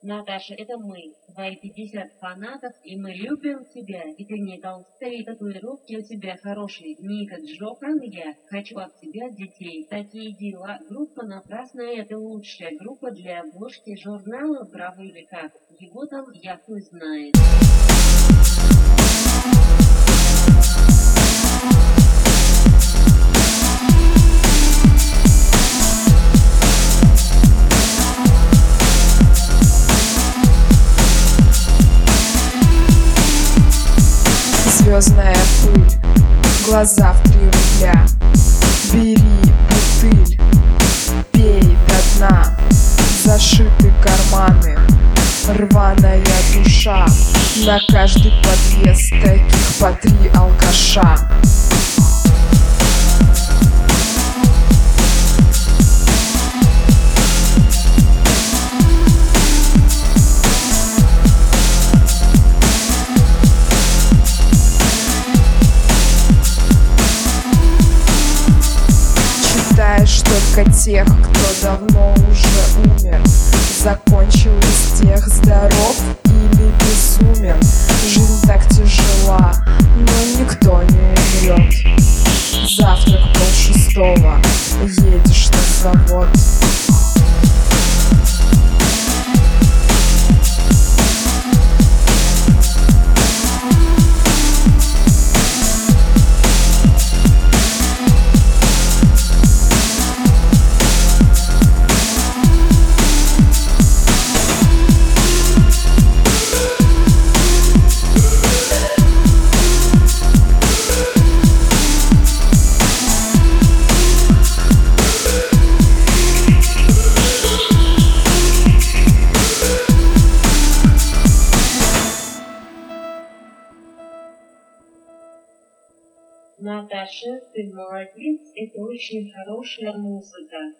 Наташа, это мы, твои 50 фанатов, и мы любим тебя. И ты не толстые татуировки у тебя хорошие. Ника Джохан, я хочу от тебя детей. Такие дела. Группа напрасная, это лучшая группа для обложки журнала «Браво» или как. Его там я хуй знает. Звездная пыль, глаза в 3 рубля. Бери бутыль, пей до дна. Зашиты карманы, рваная душа. На каждый подъезд таких по 3 алкаша. Читаешь только тех, кто давно уже умер. Закончилось тех, здоров или безумен. Жизнь так тяжела, но никто не умрет. Завтрак 5:30, едешь на завод. Наташа, ты молодец, это очень хорошая музыка.